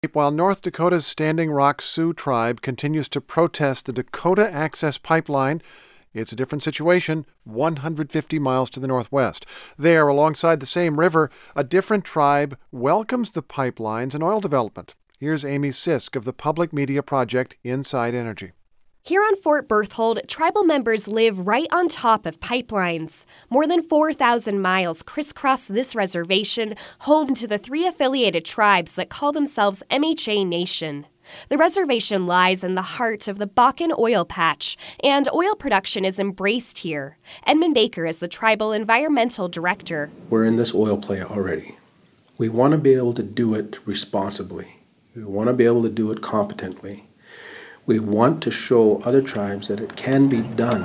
While North Dakota's Standing Rock Sioux tribe continues to protest the Dakota Access Pipeline, it's a different situation 150 miles to the northwest. There, alongside the same river, a different tribe welcomes the pipelines and oil development. Here's Amy Sisk of the public media project Inside Energy. Here on Fort Berthold, tribal members live right on top of pipelines. More than 4,000 miles crisscross this reservation, home to the 3 affiliated tribes that call themselves MHA Nation. The reservation lies in the heart of the Bakken oil patch, and oil production is embraced here. Edmund Baker is the tribal environmental director. We're in this oil play already. We want to be able to do it responsibly. We want to be able to do it competently. We want to show other tribes that it can be done.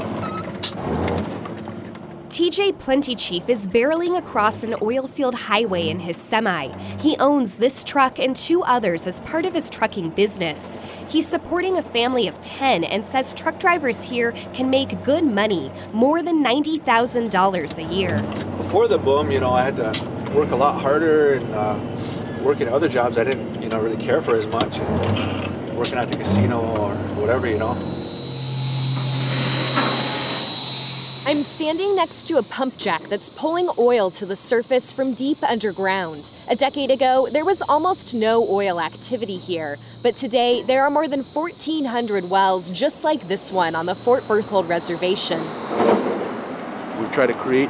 TJ Plenty Chief is barreling across an oilfield highway in his semi. He owns this truck and 2 others as part of his trucking business. He's supporting a family of 10 and says truck drivers here can make good money, more than $90,000 a year. Before the boom, I had to work a lot harder and working other jobs I didn't, really care for as much. Working at the casino or whatever, I'm standing next to a pump jack that's pulling oil to the surface from deep underground. A decade ago, there was almost no oil activity here, but today there are more than 1,400 wells just like this one on the Fort Berthold Reservation. We try to create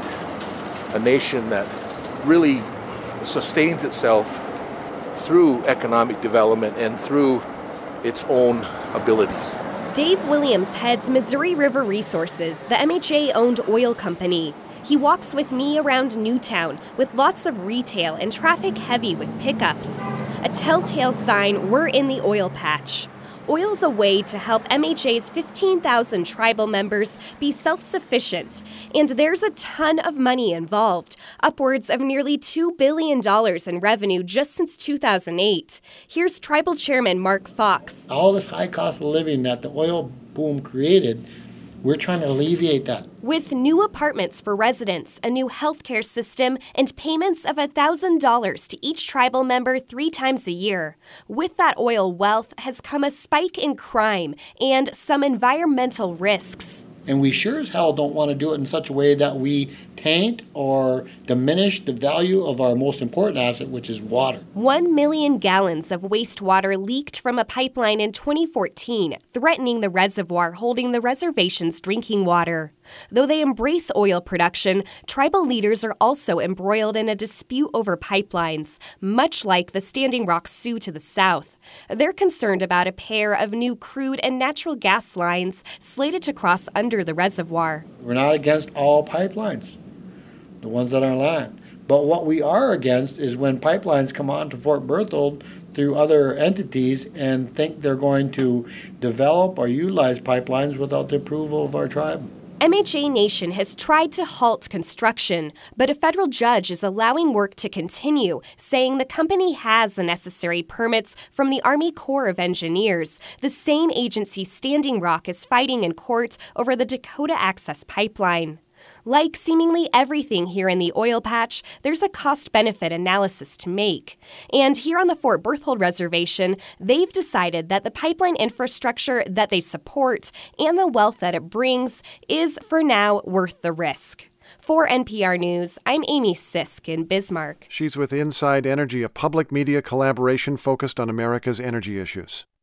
a nation that really sustains itself through economic development and through its own abilities. Dave Williams heads Missouri River Resources, the MHA-owned oil company. He walks with me around Newtown with lots of retail and traffic heavy with pickups. A telltale sign, we're in the oil patch. Oil's a way to help MHA's 15,000 tribal members be self-sufficient. And there's a ton of money involved, upwards of nearly $2 billion in revenue just since 2008. Here's Tribal Chairman Mark Fox. All this high cost of living that the oil boom created, we're trying to alleviate that. With new apartments for residents, a new healthcare system, and payments of $1,000 to each tribal member 3 times a year. With that oil wealth has come a spike in crime and some environmental risks. And we sure as hell don't want to do it in such a way that we taint or diminish the value of our most important asset, which is water. 1 million gallons of wastewater leaked from a pipeline in 2014, threatening the reservoir holding the reservation's drinking water. Though they embrace oil production, tribal leaders are also embroiled in a dispute over pipelines, much like the Standing Rock Sioux to the south. They're concerned about a pair of new crude and natural gas lines slated to cross under the reservoir. We're not against all pipelines, the ones that are on land. But what we are against is when pipelines come on to Fort Berthold through other entities and think they're going to develop or utilize pipelines without the approval of our tribe. MHA Nation has tried to halt construction, but a federal judge is allowing work to continue, saying the company has the necessary permits from the Army Corps of Engineers, the same agency Standing Rock is fighting in court over the Dakota Access Pipeline. Like seemingly everything here in the oil patch, there's a cost-benefit analysis to make. And here on the Fort Berthold Reservation, they've decided that the pipeline infrastructure that they support and the wealth that it brings is, for now, worth the risk. For NPR News, I'm Amy Sisk in Bismarck. She's with Inside Energy, a public media collaboration focused on America's energy issues.